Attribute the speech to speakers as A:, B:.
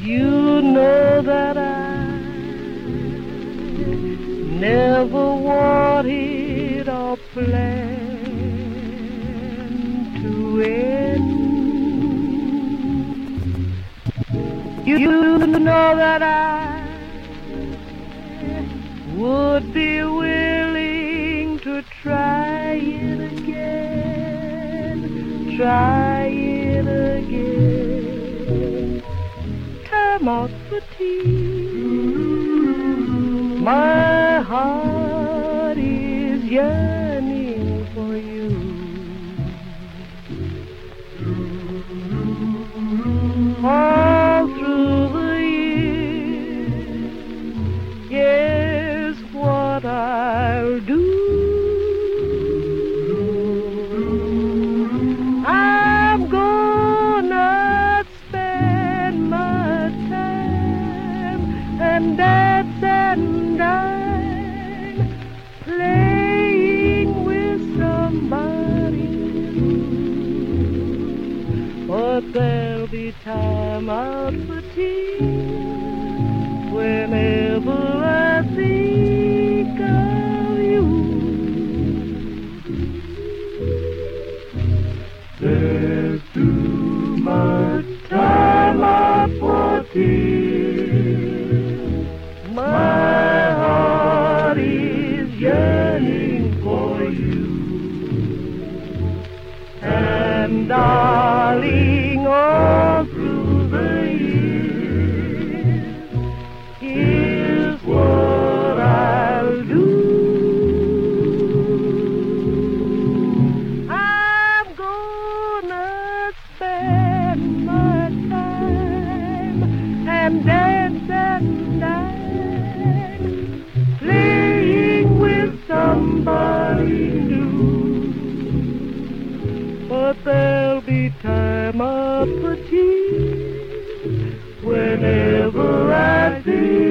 A: You know that I never wanted or planned to end. You know that I would be willing to try it again, try it again. Time out for tea. My heart is yearning for you. All through the years, yes, what I'll do. I'm gonna spend my time and dance and dine, playing with somebody new. But there'll be time out for tea whenever I think of you. There's too much time out for tea. My heart is yearning for you. And darling, all through the years, here's what I'll do. I'm gonna spend my time and dance and dine, playing with somebody new. But there'll be time out for tea whenever I think